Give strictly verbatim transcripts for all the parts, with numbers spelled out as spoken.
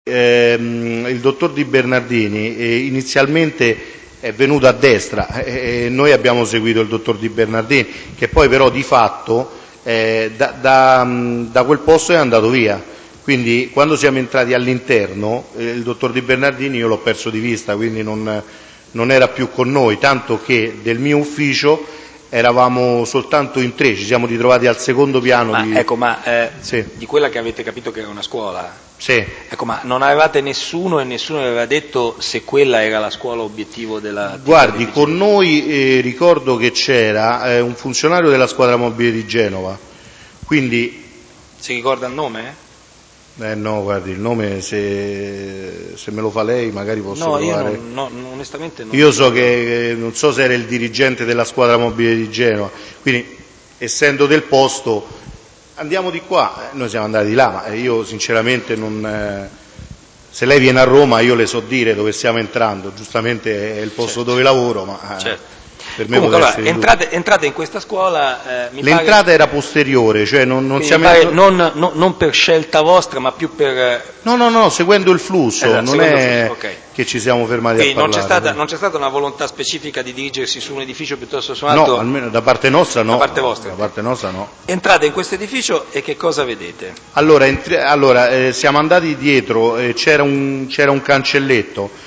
Ehm, il dottor Di Bernardini eh, inizialmente è venuto a destra e eh, noi abbiamo seguito il dottor Di Bernardini, che poi però di fatto eh, da, da, da quel posto è andato via. Quindi quando siamo entrati all'interno eh, il dottor Di Bernardini io l'ho perso di vista, quindi non, non era più con noi, tanto che del mio ufficio eravamo soltanto in tre, ci siamo ritrovati al secondo piano. Ma di... ecco, ma eh, sì. di quella che avete capito che era una scuola, sì. ecco, ma non avevate nessuno e nessuno aveva detto se quella era la scuola obiettivo della... Guardi, con noi eh, ricordo che c'era eh, un funzionario della squadra mobile di Genova, quindi... Si ricorda il nome? Eh no, guardi, il nome se, se me lo fa lei magari posso no, trovare. Io non, no, onestamente non. Io so che, non so se era il dirigente della squadra mobile di Genova, quindi essendo del posto andiamo di qua, eh, noi siamo andati di là, ma io sinceramente non... Eh, se lei viene a Roma io le so dire dove stiamo entrando, giustamente è il posto certo. dove lavoro, ma... Eh, certo. Per me Comunque, allora, essere entrate, entrate in questa scuola. Eh, mi L'entrata pare... era posteriore, cioè non, non siamo pare non, non, non per scelta vostra, ma più per. No, no, no, seguendo il flusso, esatto, non è flusso. Okay. che ci siamo fermati Quindi a parlare. Non c'è, stata, non c'è stata una volontà specifica di dirigersi su un edificio piuttosto su un altro? No, almeno da parte nostra no. Da parte vostra? Da parte nostra no. Entrate in questo edificio e che cosa vedete? Allora, entri- allora eh, siamo andati dietro, eh, c'era, un, c'era un cancelletto.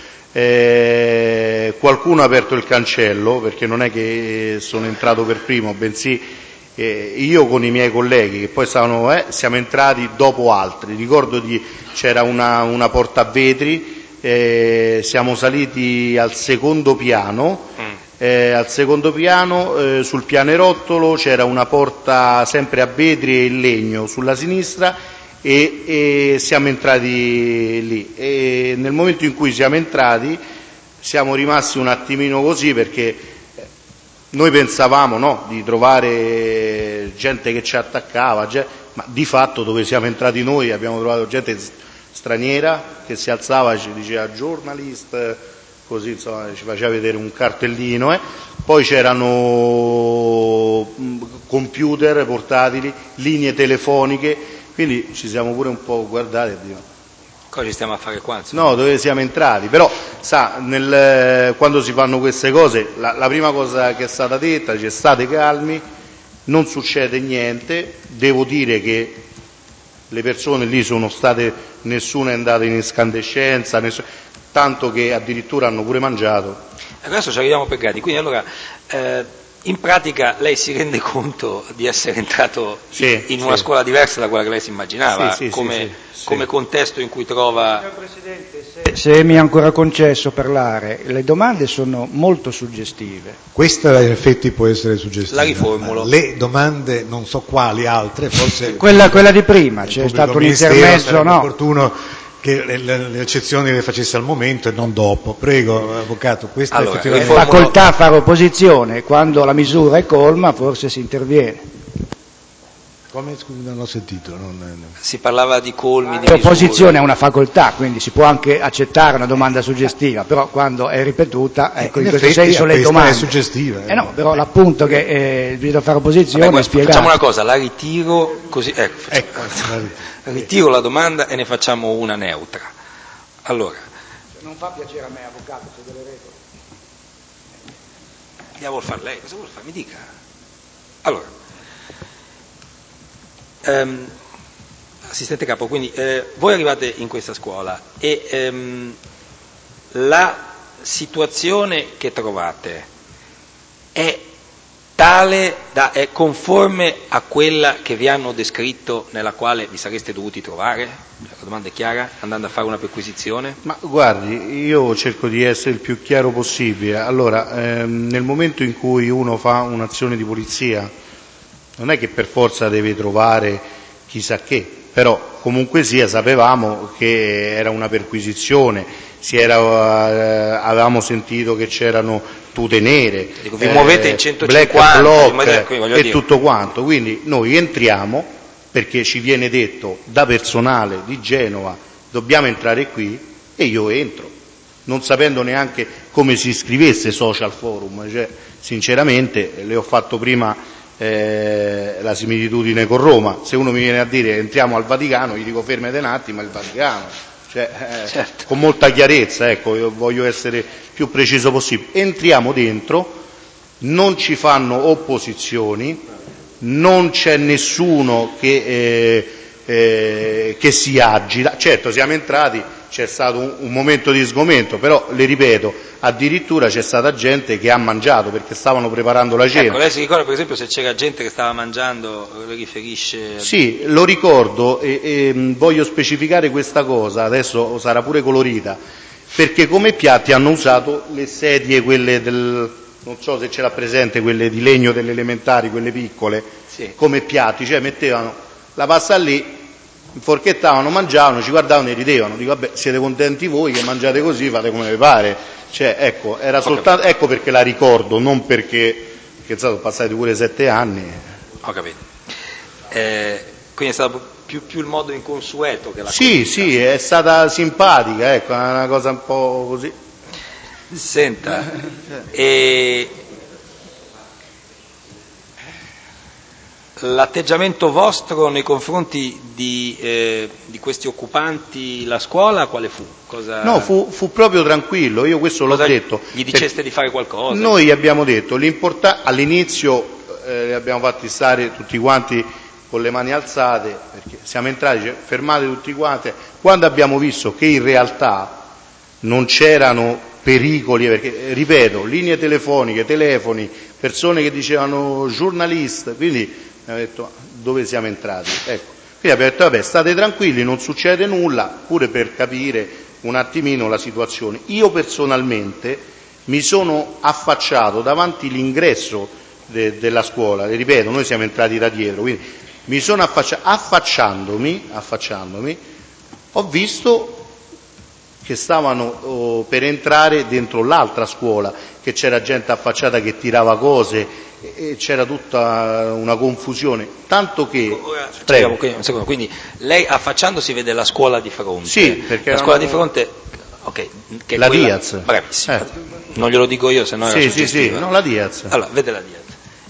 Eh, qualcuno ha aperto il cancello perché non è che sono entrato per primo, bensì eh, io con i miei colleghi che poi stavano, eh, siamo entrati dopo altri. Ricordo di c'era una, una porta a vetri, eh, siamo saliti al secondo piano, mm. eh, al secondo piano eh, sul pianerottolo c'era una porta sempre a vetri e in legno sulla sinistra. E, e siamo entrati lì e nel momento in cui siamo entrati siamo rimasti un attimino così perché noi pensavamo no, di trovare gente che ci attaccava, gente, ma di fatto dove siamo entrati noi abbiamo trovato gente straniera che si alzava e ci diceva journalist, così insomma ci faceva vedere un cartellino, eh. Poi c'erano computer portatili, linee telefoniche. Quindi ci siamo pure un po' guardati e dico, cosa ci stiamo a fare qua? Insomma? No, dove siamo entrati, però sa, nel, quando si fanno queste cose, la, la prima cosa che è stata detta, c'è state calmi, non succede niente, devo dire che le persone lì sono state, nessuno è andato in escandescenza, nessuno, tanto che addirittura hanno pure mangiato. Adesso ci arriviamo per gradi, quindi allora... Eh, in pratica lei si rende conto di essere entrato sì, in sì. una scuola diversa da quella che lei si immaginava, sì, sì, come, sì, sì, come sì. contesto in cui trova... Signor Presidente, se, se mi è ancora concesso parlare, le domande sono molto suggestive. Questa in effetti può essere suggestiva. La riformulo. Le domande, non so quali altre, forse... Quella, quella di prima, c'è stato un intermezzo, no? opportuno che le, le, le eccezioni le facesse al momento e non dopo. Prego, avvocato. Questa allora, è è facoltà fare opposizione, quando la misura è colma forse si interviene. Come? Scusi, non ho sentito. Non, non... Si parlava di colmi, di l'opposizione è una facoltà, quindi si può anche accettare una domanda suggestiva, però quando è ripetuta, ecco, eh, in, in questo effetti, senso le domande... è suggestiva. Eh. Eh no, però l'appunto che eh, bisogna fare opposizione Vabbè, è spiegato. Facciamo una cosa, la ritiro così, ecco, ecco, ritiro la domanda e ne facciamo una neutra. Allora. Non fa piacere a me, avvocato, se delle regole. La vuol fare lei? Cosa vuol fare? Mi dica. Allora. Um, assistente capo, quindi eh, voi arrivate in questa scuola e ehm, la situazione che trovate è tale da è conforme a quella che vi hanno descritto nella quale vi sareste dovuti trovare? La domanda è chiara, andando a fare una perquisizione? Ma guardi, io cerco di essere il più chiaro possibile. Allora, ehm, nel momento in cui uno fa un'azione di polizia non è che per forza deve trovare chissà che, però comunque sia sapevamo che era una perquisizione, si era, eh, avevamo sentito che c'erano tute nere, Dico, vi eh, muovete in black centocinquanta, bloc qui, e dire. Tutto quanto, quindi noi entriamo perché ci viene detto da personale di Genova dobbiamo entrare qui e io entro, non sapendo neanche come si scrivesse social forum, cioè, sinceramente le ho fatto prima Eh, la similitudine con Roma, se uno mi viene a dire entriamo al Vaticano gli dico fermate un attimo, è il Vaticano, cioè, eh, Certo. con molta chiarezza, ecco, io voglio essere più preciso possibile. Entriamo dentro, non ci fanno opposizioni, non c'è nessuno che, eh, eh, che si agita. Certo, siamo entrati, c'è stato un, un momento di sgomento, però le ripeto, addirittura c'è stata gente che ha mangiato perché stavano preparando la cena. Ecco, lei si ricorda per esempio se c'era gente che stava mangiando, le riferisce? Sì, lo ricordo e, e voglio specificare questa cosa, adesso sarà pure colorita, perché come piatti hanno usato le sedie, quelle del, non so se ce l'ha presente, quelle di legno delle elementari, quelle piccole, Sì. come piatti, cioè mettevano la pasta lì, inforchettavano, mangiavano, ci guardavano e ridevano. Dico, vabbè, siete contenti voi che mangiate così, fate come vi pare. Cioè, ecco, era soltanto, ecco perché la ricordo, non perché, perché sono passati pure sette anni. Ho capito. Eh, quindi è stato più, più il modo inconsueto che la Sì, condotta. sì, è stata simpatica, ecco, è una cosa un po' così. Senta, e l'atteggiamento vostro nei confronti di, eh, di questi occupanti, la scuola, quale fu? Cosa... No, fu, fu proprio tranquillo, io questo l'ho Cosa detto. Gli diceste di fare qualcosa? Noi abbiamo detto, l'importa- all'inizio eh, li abbiamo fatti stare tutti quanti con le mani alzate, perché siamo entrati, cioè, fermate tutti quanti, quando abbiamo visto che in realtà non c'erano pericoli, perché, ripeto, linee telefoniche, telefoni, persone che dicevano giornalista, quindi abbiamo detto dove siamo entrati, ecco. Quindi abbiamo detto vabbè, state tranquilli, non succede nulla, pure per capire un attimino la situazione. Io personalmente mi sono affacciato davanti l'ingresso de- della scuola, le ripeto, noi siamo entrati da dietro, quindi mi sono affacciato, affacciandomi, affacciandomi, ho visto che stavano oh, per entrare dentro l'altra scuola, che c'era gente affacciata che tirava cose e, e c'era tutta una confusione, tanto che... Ora, Prego. un secondo, quindi lei affacciandosi vede la scuola di fronte. Sì, perché la erano- scuola di fronte, ok, che è La quella- Diaz. Bravissimo. Eh. Non glielo dico io, se no era Sì, sì, sì, suggestiva. no, la Diaz. Allora, vede la Diaz.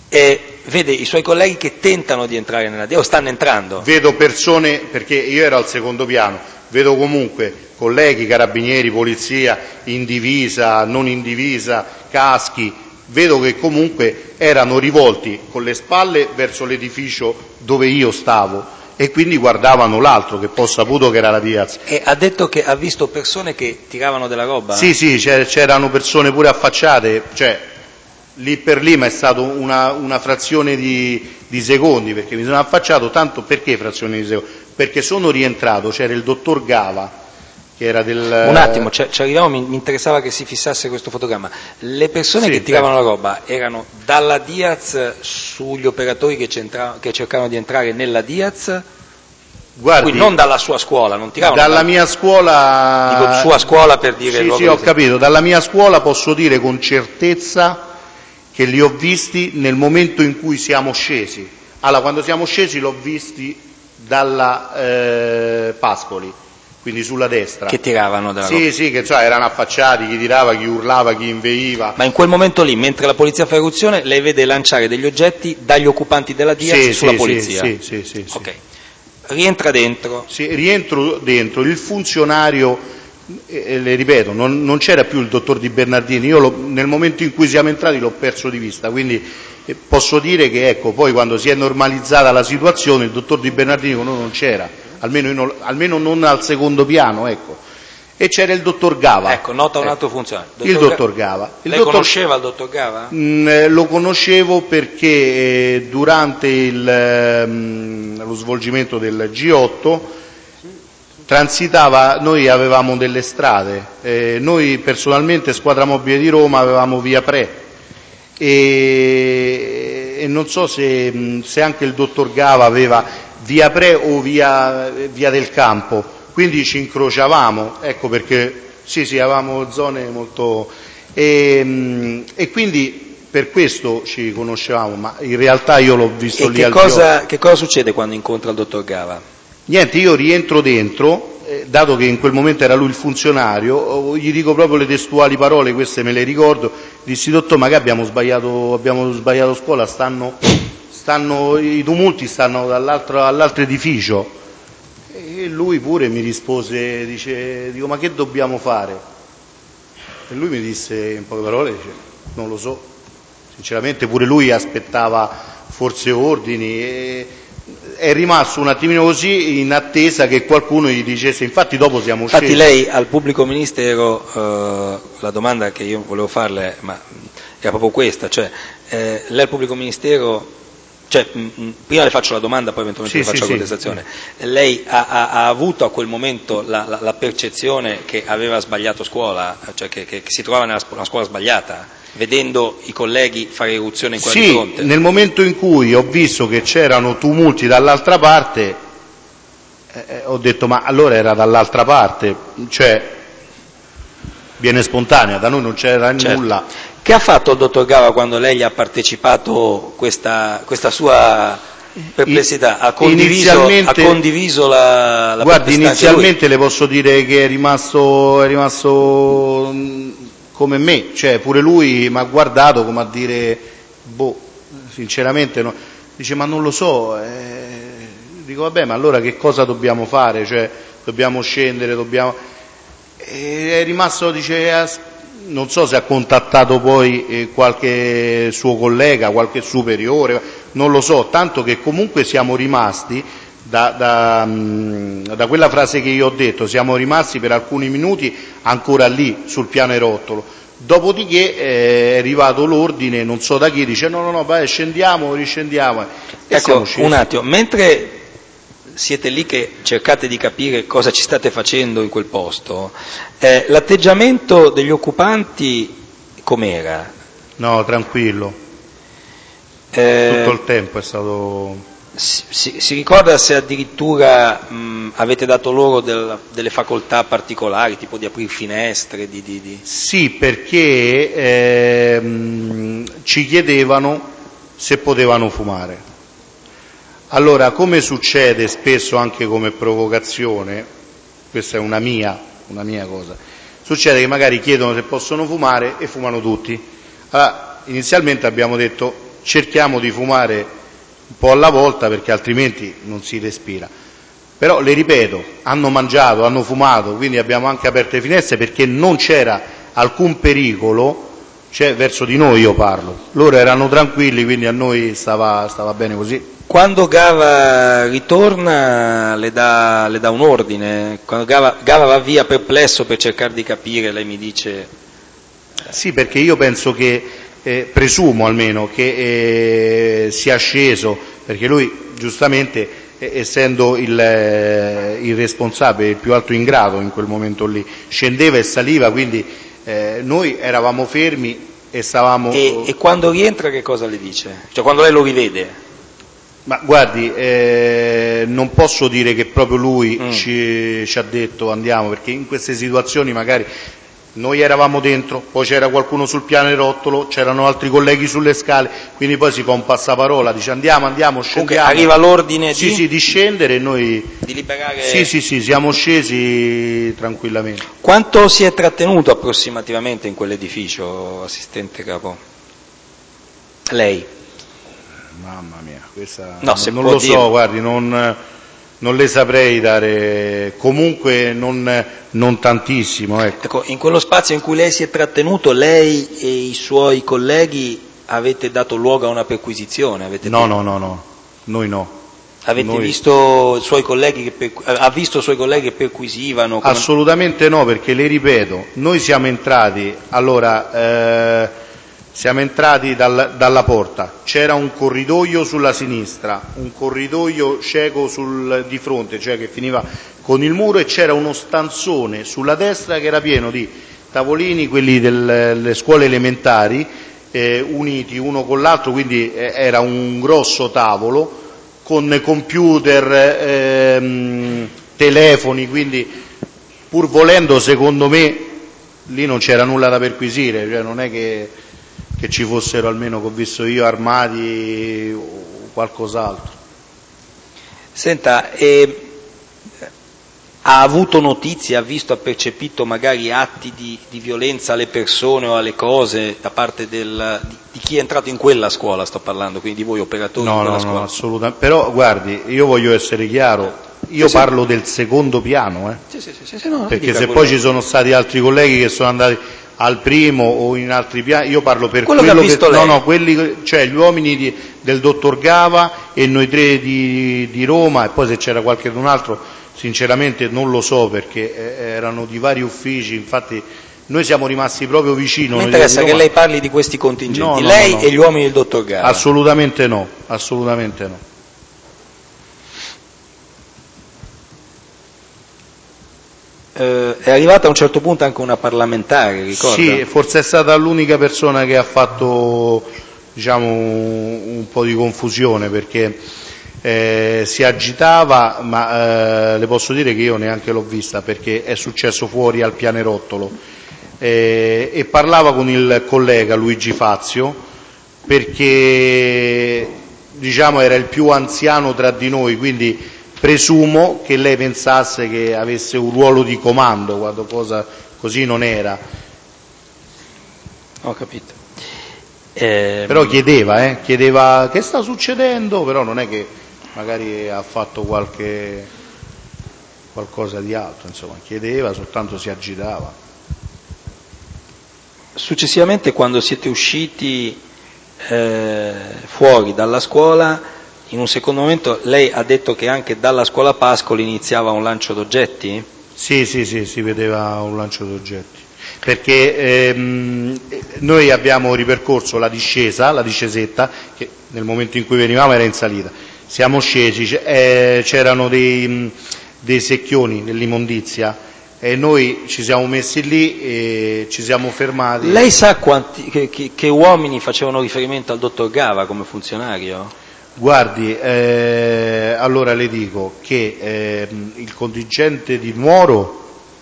E vede i suoi colleghi che tentano di entrare nella Diaz, o stanno entrando? Vedo persone, perché io ero al secondo piano, vedo comunque colleghi, carabinieri, polizia, in divisa, non in divisa, caschi, vedo che comunque erano rivolti con le spalle verso l'edificio dove io stavo e quindi guardavano l'altro, che poi ho saputo che era la Diaz. E ha detto che ha visto persone che tiravano della roba? Sì, sì, c'er- c'erano persone pure affacciate, cioè lì per lì, ma è stato una, una frazione di, di secondi, perché mi sono affacciato, tanto perché frazione di secondi? Perché sono rientrato, c'era il dottor Gava, che era del... Un attimo, ci ci arriviamo, mi, mi interessava che si fissasse questo fotogramma. Le persone Sì, che tiravano certo. la roba erano dalla Diaz sugli operatori che, c'entra- che cercavano di entrare nella Diaz? Guardi, Quindi non dalla sua scuola, non tiravano dalla dal- mia scuola... Dico sua scuola per dire il Sì, luogo sì, ho di- capito, dalla mia scuola posso dire con certezza che li ho visti nel momento in cui siamo scesi. Allora, quando siamo scesi l'ho visti dalla eh, Pascoli, quindi sulla destra. che tiravano dalla roba. Sì, sì, che cioè, erano affacciati, chi tirava, chi urlava, chi inveiva. Ma in quel momento lì, mentre la polizia fa eruzione, lei vede lanciare degli oggetti dagli occupanti della Diaz Sì, sulla sì, polizia? Sì, sì, sì, sì. Ok. Rientra dentro. Sì, rientro dentro, il funzionario, eh, le ripeto, non, non c'era più il dottor Di Bernardini, io lo, nel momento in cui siamo entrati l'ho perso di vista, quindi eh, posso dire che ecco, poi quando si è normalizzata la situazione il dottor Di Bernardini con noi non c'era, almeno, io non, almeno non al secondo piano, ecco. E c'era il dottor Gava. Ecco, nota un Ecco. altro funzionario. Il dottor Gava. Il Lei dottor... conosceva il dottor Gava? Mm, eh, lo conoscevo perché eh, durante il, ehm, lo svolgimento del G otto transitava, noi avevamo delle strade, eh, noi personalmente Squadra Mobile di Roma avevamo via Pre e, e non so se, se anche il dottor Gava aveva via Pre o via, via del Campo, quindi ci incrociavamo, ecco perché sì sì avevamo zone molto... E, e quindi per questo ci conoscevamo, ma in realtà io l'ho visto E lì che al cosa, che cosa succede quando incontra il dottor Gava? Niente, io rientro dentro, eh, dato che in quel momento era lui il funzionario, oh, gli dico proprio le testuali parole, queste me le ricordo, dissi dottor ma che abbiamo sbagliato, abbiamo sbagliato scuola, stanno, stanno, i tumulti stanno dall'altro, all'altro edificio. E lui pure mi rispose, dice, dico, ma che dobbiamo fare? E lui mi disse in poche parole, dice, non lo so, sinceramente pure lui aspettava forse ordini, e è rimasto un attimino così in attesa che qualcuno gli dicesse, infatti dopo siamo Infatti scesi. lei al pubblico ministero, eh, la domanda che io volevo farle, ma era proprio questa, cioè eh, lei al pubblico ministero, cioè, mh, mh, prima le faccio la domanda, poi eventualmente Sì, le faccio sì, la contestazione, sì. Lei ha, ha, ha avuto a quel momento la, la, la percezione che aveva sbagliato scuola, cioè che, che, che si trovava nella una scuola sbagliata, vedendo i colleghi fare eruzione in quella sì, di fronte? Nel momento in cui ho visto che c'erano tumulti dall'altra parte, eh, ho detto ma allora era dall'altra parte, cioè viene spontanea, da noi non c'era certo. nulla. Che ha fatto il dottor Gava quando lei gli ha partecipato questa, questa sua perplessità? Ha condiviso, ha condiviso la, la guardi, inizialmente le posso dire che è rimasto, è rimasto come me, cioè pure lui mi ha guardato come a dire, boh, sinceramente no. Dice ma non lo so, eh, dico vabbè ma allora che cosa dobbiamo fare, cioè dobbiamo scendere, dobbiamo... E è rimasto, dice, non so se ha contattato poi eh, qualche suo collega, qualche superiore, non lo so, tanto che comunque siamo rimasti, da, da, da quella frase che io ho detto, siamo rimasti per alcuni minuti ancora lì, sul pianerottolo. Dopodiché eh, è arrivato l'ordine, non so da chi, dice no, no, no, vai, scendiamo, riscendiamo. E ecco, un attimo, mentre siete lì che cercate di capire cosa ci state facendo in quel posto, eh, l'atteggiamento degli occupanti com'era? No, tranquillo, eh, tutto il tempo è stato... Si, si, si ricorda se addirittura mh, avete dato loro del, delle facoltà particolari, tipo di aprire finestre? Di, di, di... Sì, perché ehm, ci chiedevano se potevano fumare. Allora, come succede spesso anche come provocazione, questa è una mia, una mia cosa, succede che magari chiedono se possono fumare e fumano tutti. Allora, inizialmente abbiamo detto cerchiamo di fumare un po' alla volta perché altrimenti non si respira. Però, le ripeto, hanno mangiato, hanno fumato, quindi abbiamo anche aperto le finestre perché non c'era alcun pericolo, cioè verso di noi io parlo. Loro erano tranquilli, quindi a noi stava, stava bene così. Quando Gava ritorna le dà, le dà un ordine, quando Gava, Gava va via perplesso per cercare di capire, lei mi dice... Sì, perché io penso che, eh, presumo almeno, che eh, sia sceso, perché lui giustamente, eh, essendo il, eh, il responsabile, il più alto in grado in quel momento lì, scendeva e saliva, quindi eh, noi eravamo fermi e stavamo... E, e quando rientra che cosa le dice? Cioè quando lei lo rivede? Ma guardi, eh, non posso dire che proprio lui mm. ci, ci ha detto andiamo, perché in queste situazioni magari noi eravamo dentro, poi c'era qualcuno sul pianerottolo, c'erano altri colleghi sulle scale, quindi poi si fa un passaparola, dice andiamo, andiamo, scendiamo. Comunque arriva l'ordine sì, di... Sì, di scendere e noi... Di liberare... Sì, sì, sì, siamo scesi tranquillamente. Quanto si è trattenuto approssimativamente in quell'edificio, assistente capo? Lei? Mamma mia, questa no, non, non lo dire. so, guardi, non, non le saprei dare, comunque non, non tantissimo. Ecco. Ecco, in quello spazio in cui lei si è trattenuto, lei e i suoi colleghi avete dato luogo a una perquisizione? Avete no, no, no, no, noi no. Avete noi... visto i suoi colleghi che per... ha visto i suoi colleghi che perquisivano? Come... Assolutamente no, perché le ripeto, noi siamo entrati, allora... Eh, Siamo entrati dal, dalla porta, c'era un corridoio sulla sinistra, un corridoio cieco sul, di fronte, cioè che finiva con il muro, e c'era uno stanzone sulla destra che era pieno di tavolini, quelli delle scuole elementari, eh, uniti uno con l'altro, quindi eh, era un grosso tavolo con computer, ehm, telefoni, quindi pur volendo, secondo me, lì non c'era nulla da perquisire, cioè non è che... che ci fossero, almeno che ho visto io, armati o qualcos'altro. Senta, eh, ha avuto notizie, ha visto, ha percepito magari atti di, di violenza alle persone o alle cose da parte del, di, di chi è entrato in quella scuola, sto parlando, quindi di voi operatori no, di quella no, scuola? No, assolutamente. Però guardi, io voglio essere chiaro, io sì, parlo del secondo piano, eh. sì, sì, sì, sì, no, perché se poi ci sono stati altri colleghi che sono andati al primo o in altri piani, io parlo per quello, quello che ha visto che, lei. no, no, quelli, cioè gli uomini di, del dottor Gava e noi tre di, di Roma, e poi se c'era qualche un altro sinceramente non lo so, perché eh, erano di vari uffici, infatti noi siamo rimasti proprio vicino. Mi interessa che lei parli di questi contingenti, no, no, lei no, no. e gli uomini del dottor Gava. Assolutamente no, assolutamente no. Eh, è arrivata a un certo punto anche una parlamentare, ricorda? Sì, forse è stata l'unica persona che ha fatto, diciamo, un po' di confusione, perché eh, si agitava, ma eh, le posso dire che io neanche l'ho vista, perché è successo fuori al Pianerottolo, eh, e parlava con il collega Luigi Fazio, perché diciamo era il più anziano tra di noi, quindi presumo che lei pensasse che avesse un ruolo di comando, quando cosa così non era. Ho capito. Eh, Però chiedeva, eh, chiedeva che sta succedendo, però non è che magari ha fatto qualche qualcosa di altro, insomma, chiedeva, soltanto si agitava. Successivamente, quando siete usciti eh, fuori dalla scuola, in un secondo momento lei ha detto che anche dalla scuola Pascoli iniziava un lancio d'oggetti? Sì, sì, sì, si vedeva un lancio d'oggetti, perché ehm, noi abbiamo ripercorso la discesa, la discesetta, che nel momento in cui venivamo era in salita, siamo scesi, eh, c'erano dei, dei secchioni nell'immondizia e noi ci siamo messi lì e ci siamo fermati. Lei sa quanti, che, che, che uomini facevano riferimento al dottor Gava come funzionario? Guardi, eh, allora le dico che eh, il contingente di Nuoro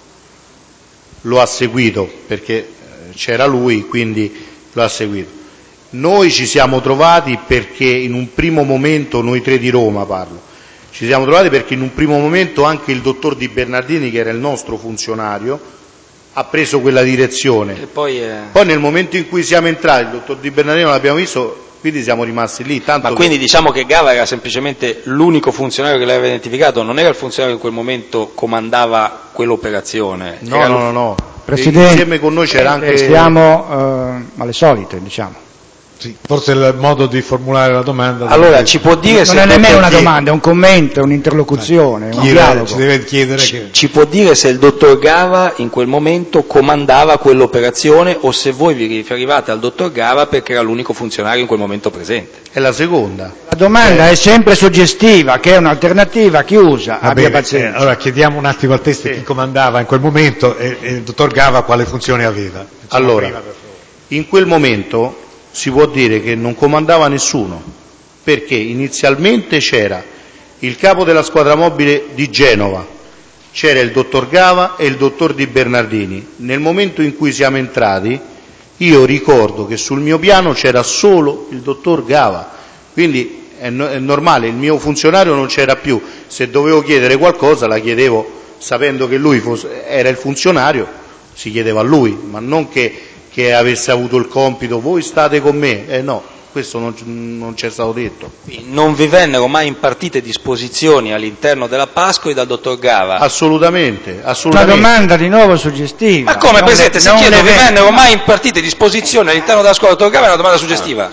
lo ha seguito, perché c'era lui, quindi lo ha seguito. Noi ci siamo trovati perché in un primo momento, noi tre di Roma parlo, ci siamo trovati perché in un primo momento anche il dottor Di Bernardini, che era il nostro funzionario, ha preso quella direzione. E poi, eh... poi nel momento in cui siamo entrati, il dottor Di Bernardini non l'abbiamo visto, quindi siamo rimasti lì. Tanto Ma quindi che... diciamo che Gava era semplicemente l'unico funzionario che lei aveva identificato, non era il funzionario che in quel momento comandava quell'operazione? No, era no, no, no. Presidente, insieme con noi c'era anche... Siamo eh, alle solite, diciamo. Sì, forse il modo di formulare la domanda. Allora, ci può dire non se è nemmeno una chiede... domanda, è un commento, è un'interlocuzione, eh, un chiede, dialogo. ci deve chiedere ci, che... ci può dire se il dottor Gava in quel momento comandava quell'operazione o se voi vi riferivate al dottor Gava perché era l'unico funzionario in quel momento presente? È la seconda. La domanda eh. è sempre suggestiva, che è un'alternativa chiusa, Va abbia bene, pazienza. eh, allora chiediamo un attimo al test Sì. chi comandava in quel momento e, e il dottor Gava quale funzione aveva. Facciamo Allora, prima, per favore. in quel momento si può dire che non comandava nessuno, perché inizialmente c'era il capo della squadra mobile di Genova, c'era il dottor Gava e il dottor Di Bernardini. Nel momento in cui siamo entrati, io ricordo che sul mio piano c'era solo il dottor Gava, quindi è, no- è normale, il mio funzionario non c'era più, se dovevo chiedere qualcosa la chiedevo sapendo che lui fosse, era il funzionario, si chiedeva a lui, ma non che che avesse avuto il compito, voi state con me, eh no, questo non, non c'è stato detto. Non vi vennero mai impartite disposizioni all'interno della Pascoli dal dottor Gava? Assolutamente, Una assolutamente. domanda di nuovo suggestiva. Ma come, Non Presidente, le- se non chiedo le vi ven- vennero mai impartite disposizioni all'interno della scuola del dottor Gava è una domanda suggestiva?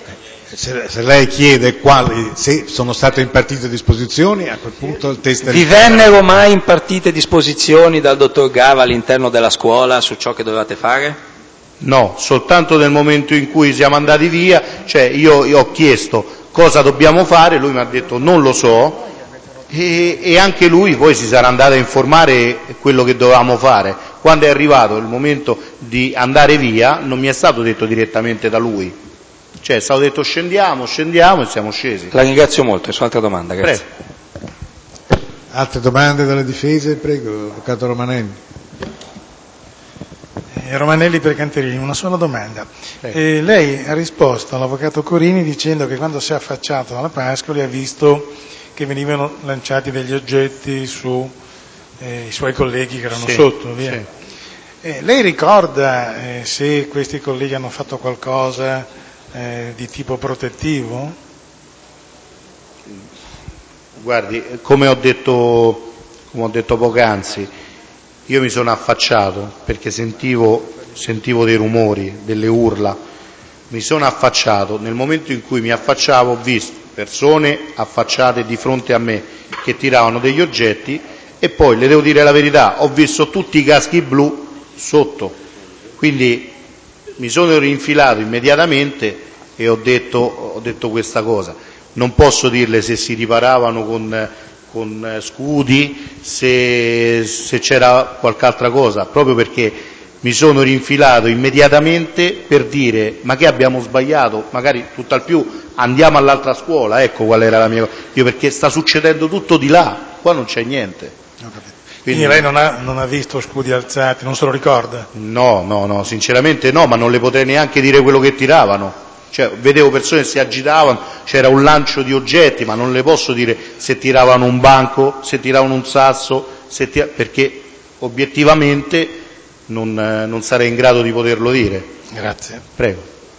Se, se lei chiede quali, se sono state impartite disposizioni, a quel punto il test... Vi vennero mai impartite disposizioni dal dottor Gava all'interno della scuola su ciò che dovevate fare? No, soltanto nel momento in cui siamo andati via, cioè io, io ho chiesto cosa dobbiamo fare, lui mi ha detto non lo so e, e anche lui poi si sarà andato a informare quello che dovevamo fare. Quando è arrivato il momento di andare via non mi è stato detto direttamente da lui, cioè è stato detto scendiamo, scendiamo e siamo scesi. La ringrazio molto, su altra domanda, grazie. Prego. Altre domande dalle difese? Prego, Avvocato Romanelli. Romanelli per Canterini, una sola domanda. Eh, lei ha risposto all'avvocato Corini dicendo che quando si è affacciato alla Pascoli ha visto che venivano lanciati degli oggetti sui eh, suoi colleghi che erano Sì, sotto. Via. sì. Eh, lei ricorda eh, se questi colleghi hanno fatto qualcosa eh, di tipo protettivo? Guardi, come ho detto, come ho detto poc'anzi, io mi sono affacciato perché sentivo, sentivo dei rumori, delle urla, mi sono affacciato, nel momento in cui mi affacciavo ho visto persone affacciate di fronte a me che tiravano degli oggetti e poi, le devo dire la verità, ho visto tutti i caschi blu sotto, quindi mi sono rinfilato immediatamente e ho detto, ho detto questa cosa. Non posso dirle se si riparavano con, con scudi, se, se c'era qualche altra cosa, proprio perché mi sono rinfilato immediatamente per dire ma che abbiamo sbagliato, magari tutt'al più andiamo all'altra scuola, ecco qual era la mia cosa, io perché sta succedendo tutto di là, qua non c'è niente. Quindi, Quindi lei non ha, non ha visto scudi alzati, non se lo ricorda? No, no, no, sinceramente no, ma non le potrei neanche dire quello che tiravano. Cioè, vedevo persone che si agitavano, c'era un lancio di oggetti, ma non le posso dire se tiravano un banco, se tiravano un sasso, se tira... perché obiettivamente non, non sarei in grado di poterlo dire. Grazie. Prego.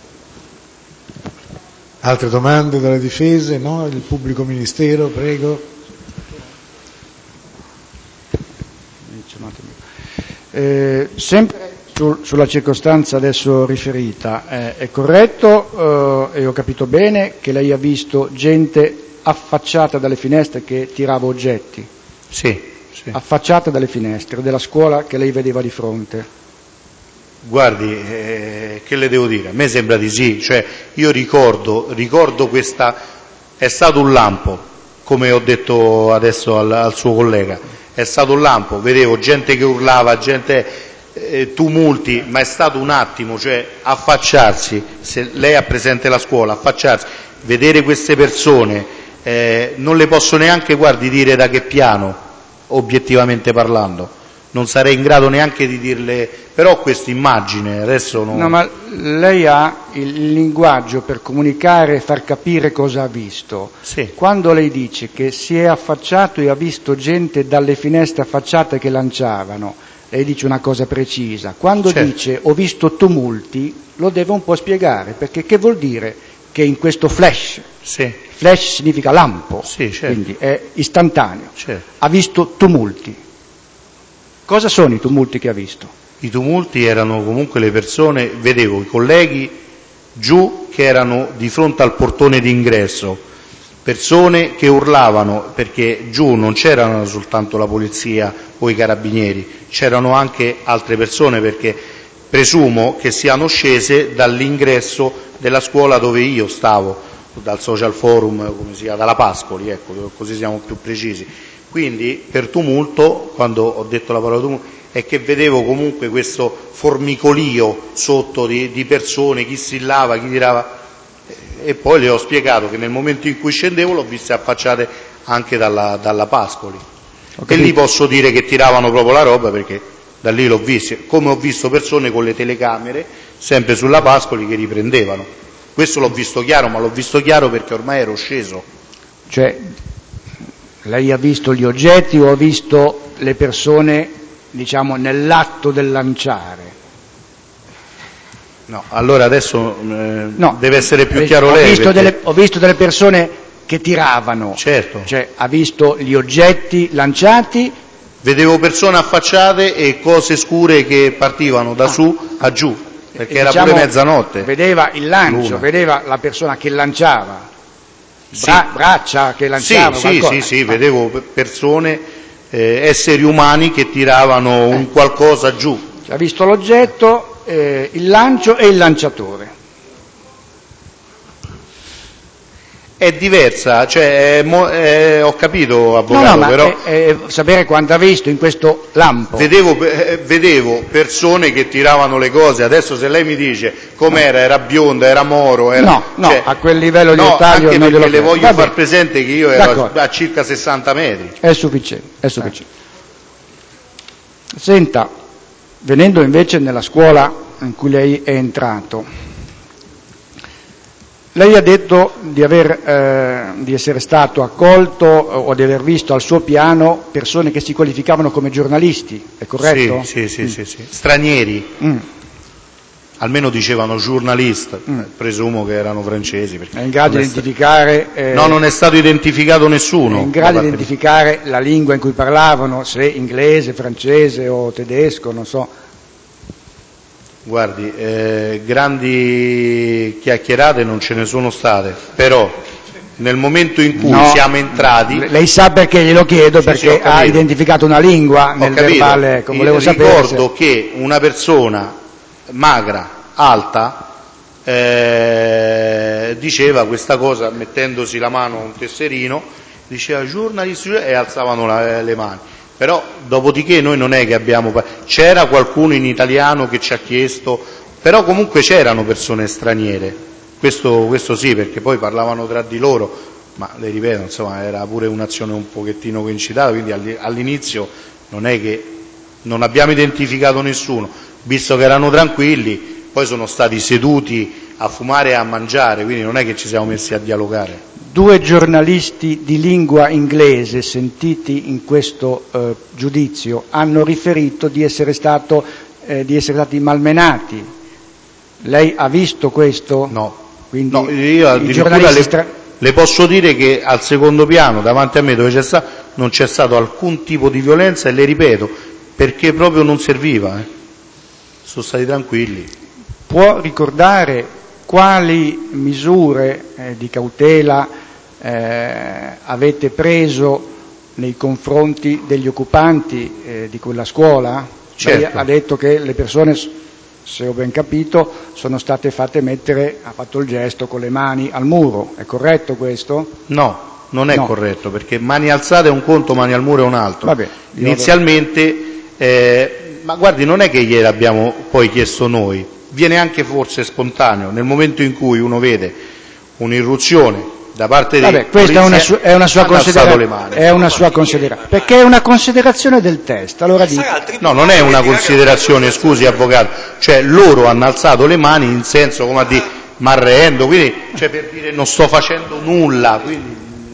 Altre domande dalle difese? No? Il pubblico ministero, prego. Eh, sempre sul, sulla circostanza adesso riferita, eh, è corretto eh, e ho capito bene che lei ha visto gente affacciata dalle finestre che tirava oggetti? Sì, sì. Affacciata dalle finestre della scuola che lei vedeva di fronte? Guardi, eh, che le devo dire? A me sembra di sì, cioè io ricordo, ricordo questa, è stato un lampo, come ho detto adesso al, al suo collega. È stato un lampo, vedevo gente che urlava, gente, eh, tumulti, ma è stato un attimo, cioè affacciarsi, se lei ha presente la scuola, affacciarsi, vedere queste persone, eh, non le posso neanche, guardi, dire da che piano, obiettivamente parlando, non sarei in grado neanche di dirle, però questa immagine, adesso non... No, ma lei ha il linguaggio per comunicare e far capire cosa ha visto. Sì. Quando lei dice che si è affacciato e ha visto gente dalle finestre affacciate che lanciavano, lei dice una cosa precisa. Quando certo. dice ho visto tumulti, lo deve un po' spiegare, perché che vuol dire che in questo flash, sì. flash significa lampo, sì, certo. quindi è istantaneo, certo. ha visto tumulti. Cosa sono i tumulti che ha visto? I tumulti erano comunque le persone, vedevo i colleghi giù che erano di fronte al portone d'ingresso, persone che urlavano, perché giù non c'erano soltanto la polizia o i carabinieri, c'erano anche altre persone, perché presumo che siano scese dall'ingresso della scuola dove io stavo, dal social forum, come si chiama, dalla Pascoli, ecco, così siamo più precisi. Quindi per tumulto, quando ho detto la parola tumulto, è che vedevo comunque questo formicolio sotto di, di persone, chi strillava, chi tirava, e poi le ho spiegato che nel momento in cui scendevo l'ho viste affacciate anche dalla, dalla Pascoli. E lì posso dire che tiravano proprio la roba, perché da lì l'ho visto, come ho visto persone con le telecamere, sempre sulla Pascoli, che riprendevano. Questo l'ho visto chiaro, ma l'ho visto chiaro perché ormai ero sceso. Cioè, lei ha visto gli oggetti o ha visto le persone, diciamo, nell'atto del lanciare? No, allora adesso eh, no, deve essere più chiaro ho lei. Visto perché... delle, ho visto delle persone che tiravano. Certo. Cioè, ha visto gli oggetti lanciati? Vedevo persone affacciate e cose scure che partivano da ah. su a giù, perché e, era diciamo, pure mezzanotte. Vedeva il lancio, Luna. Vedeva la persona che lanciava. Bra- sì. Braccia che lanciavano sì, qualcosa. Sì, sì, sì, ah. vedevo persone, eh, esseri umani che tiravano eh. un qualcosa giù. Ha visto l'oggetto, eh, il lancio e il lanciatore. È diversa, cioè, è mo- è, ho capito, avvocato, no, no, ma però... È, è sapere quanto ha visto in questo lampo. Vedevo, eh, vedevo persone che tiravano le cose, adesso se lei mi dice com'era, no. era bionda, era moro... Era, no, no, cioè, a quel livello di no, dettaglio... anche non perché le voglio Vabbè. far presente che io ero D'accordo. a circa sessanta metri. È sufficiente, è sufficiente. Eh. Senta, venendo invece nella scuola in cui lei è entrato... Lei ha detto di, aver, eh, di essere stato accolto o di aver visto al suo piano persone che si qualificavano come giornalisti, è corretto? Sì, sì, sì, mm. sì, sì. Stranieri. Mm. almeno dicevano journaliste, mm. presumo che erano francesi. È in grado di identificare... Eh, no, non è stato identificato nessuno. È in grado di identificare la lingua in cui parlavano, se inglese, francese o tedesco, non so. Guardi, eh, grandi chiacchierate non ce ne sono state, però nel momento in cui no, siamo entrati... Lei sa perché glielo chiedo, sì, perché sì, ha identificato una lingua nel verbale, come volevo sapere. Ricordo che una persona magra, alta, eh, diceva questa cosa mettendosi la mano a un tesserino, diceva giornalist e alzavano la, le mani. Però dopodiché noi non è che abbiamo... C'era qualcuno in italiano che ci ha chiesto, però comunque c'erano persone straniere, questo, questo sì, perché poi parlavano tra di loro, ma le ripeto, insomma, era pure un'azione un pochettino coincitata, quindi all'inizio non è che non abbiamo identificato nessuno, visto che erano tranquilli, poi sono stati seduti a fumare e a mangiare, quindi non è che ci siamo messi a dialogare. Due giornalisti di lingua inglese sentiti in questo eh, giudizio hanno riferito di essere, stato, eh, di essere stati malmenati. Lei ha visto questo? No. Quindi no io addirittura le, stra... le posso dire che al secondo piano, davanti a me dove c'è stato, non c'è stato alcun tipo di violenza, e le ripeto, perché proprio non serviva. Eh. Sono stati tranquilli. Può ricordare quali misure eh, di cautela eh, avete preso nei confronti degli occupanti eh, di quella scuola? Certo. Lei ha detto che le persone, se ho ben capito, sono state fatte mettere, ha fatto il gesto con le mani al muro, è corretto questo? No, non è no. corretto, perché mani alzate è un conto, mani al muro è un altro. Vabbè, inizialmente, eh, ma guardi, non è che gliel'abbiamo poi chiesto noi, viene anche forse spontaneo, nel momento in cui uno vede un'irruzione da parte dei Vabbè, questa è una, su- è una sua considerazione, è una sua considerazione, perché è una considerazione del testo. Allora dico. No, non è una considerazione, scusi avvocato, cioè loro hanno alzato le mani in senso come a dire m'arrendo, quindi cioè per dire non sto facendo nulla, quindi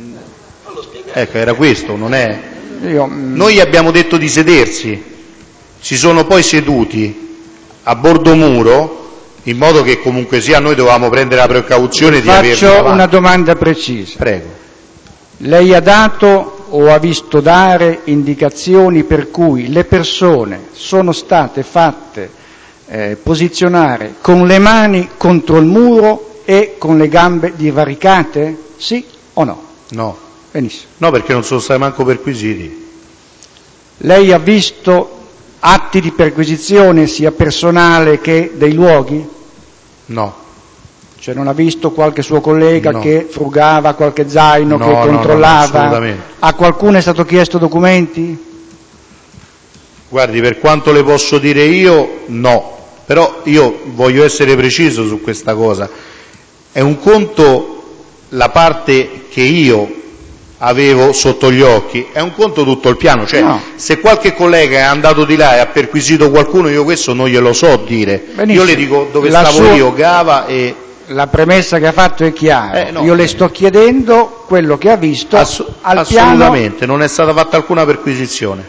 ecco, era questo, non è. Io, mm... Noi abbiamo detto di sedersi, si sono poi seduti a bordo muro, in modo che comunque sia noi dovevamo prendere la precauzione di averli davanti. Faccio una domanda precisa. Prego. Lei ha dato o ha visto dare indicazioni per cui le persone sono state fatte eh, posizionare con le mani contro il muro e con le gambe divaricate? Sì o no? No. Benissimo. No, perché non sono stati manco perquisiti. Lei ha visto atti di perquisizione sia personale che dei luoghi? No. Cioè non ha visto qualche suo collega no. che frugava qualche zaino, no, che controllava? No, no, assolutamente. A qualcuno è stato chiesto documenti? Guardi, per quanto le posso dire io, no. Però io voglio essere preciso su questa cosa. È un conto la parte che io avevo sotto gli occhi, è un conto tutto il piano, cioè no. Se qualche collega è andato di là e ha perquisito qualcuno, io questo non glielo so dire. Benissimo. Io le dico dove la stavo sua... io, Gava e... La premessa che ha fatto è chiara, eh, no. Io le sto chiedendo quello che ha visto Ass- al assolutamente, piano... non è stata fatta alcuna perquisizione.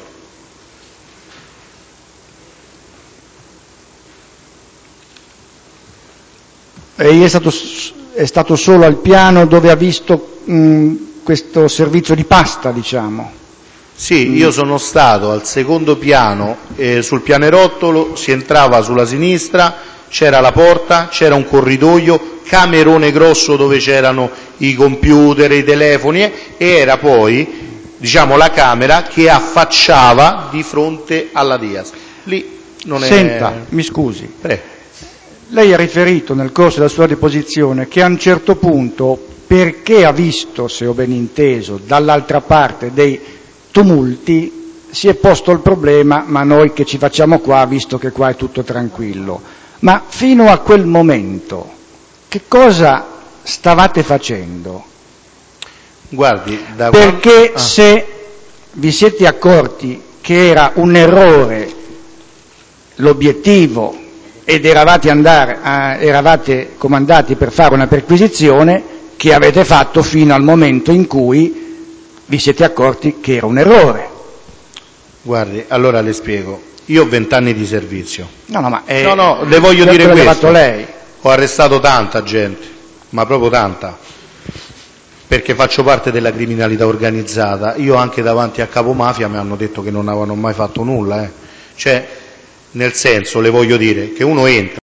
E è stato, è stato solo al piano dove ha visto mh, questo servizio di pasta, diciamo? Sì, mm. io sono stato al secondo piano, eh, sul pianerottolo, si entrava sulla sinistra, c'era la porta, c'era un corridoio, camerone grosso dove c'erano i computer, i telefoni, e era poi, diciamo, la camera che affacciava di fronte alla Diaz. Lì non è... Senta, mi scusi. Prego. Lei ha riferito nel corso della sua deposizione che a un certo punto, perché ha visto, se ho ben inteso, dall'altra parte dei tumulti, si è posto il problema, ma noi che ci facciamo qua, visto che qua è tutto tranquillo. Ma fino a quel momento, che cosa stavate facendo? Guardi, da perché quando... ah. se vi siete accorti che era un errore l'obiettivo ed eravate, andare, eh, eravate comandati per fare una perquisizione, che avete fatto fino al momento in cui vi siete accorti che era un errore? Guardi, allora le spiego. Io ho vent'anni di servizio. No, no, ma è, no, no, le voglio dire questo. questo. Lei. Ho arrestato tanta gente, ma proprio tanta, perché faccio parte della criminalità organizzata. Io anche davanti a capomafia mi hanno detto che non avevano mai fatto nulla. Eh. Cioè, nel senso, le voglio dire che uno entra